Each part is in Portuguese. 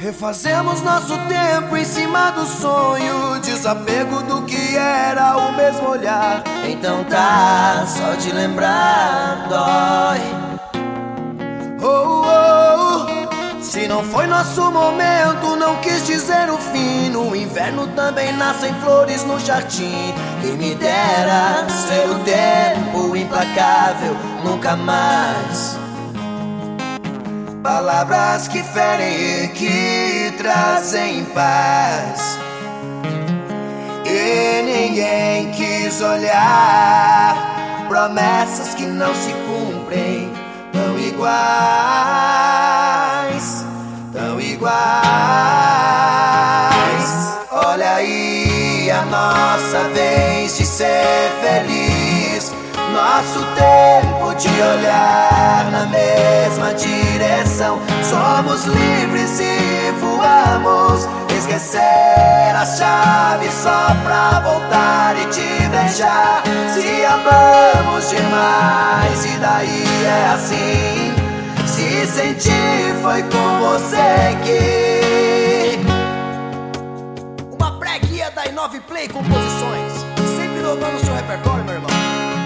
Refazemos nosso tempo em cima do sonho, desapego do que era o mesmo olhar. Então tá, só de lembrar dói. Oh, oh, se não foi nosso momento, não quis dizer o fim. No inverno também nascem flores no jardim. Quem me dera ser o tempo implacável, nunca mais. Palavras que ferem e que trazem paz. E ninguém quis olhar. Promessas que não se cumprem, tão iguais, tão iguais. Olha aí a nossa vez de ser feliz, nosso tempo de olhar na mesma direção. Somos livres e voamos, esquecer a chave só pra voltar e te beijar. Se amamos demais e daí é assim, se sentir foi com você que... Uma pré-guia da Inove Play Composições, sempre inovando o seu repertório, meu irmão.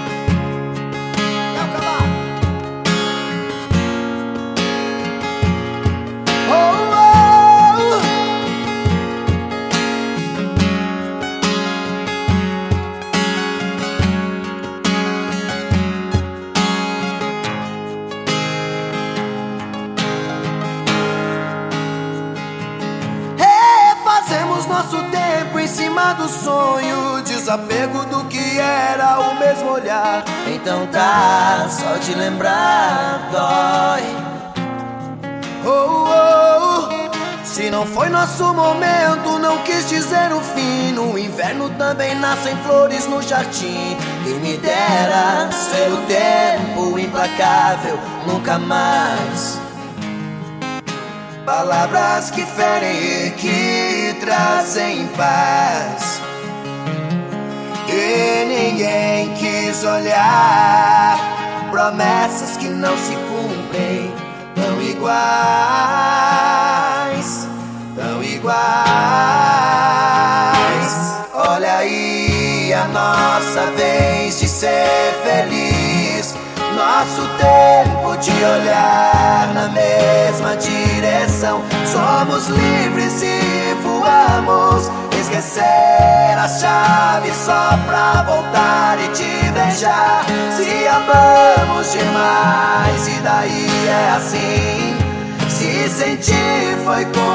Nosso tempo em cima do sonho, desapego do que era o mesmo olhar. Então tá, só de lembrar dói. Oh, oh, se não foi nosso momento, não quis dizer o fim. No inverno também nascem flores no jardim. Quem me dera ser o tempo implacável, nunca mais. Palavras que ferem e que trazem paz. E ninguém quis olhar. Promessas que não se cumprem, tão iguais, tão iguais. Olha aí a nossa vez de ser feliz, nosso tempo de olhar na mesma direção. Somos livres e voamos, esquecer a chave só pra voltar e te beijar. Se amamos demais e daí é assim, se sentir foi com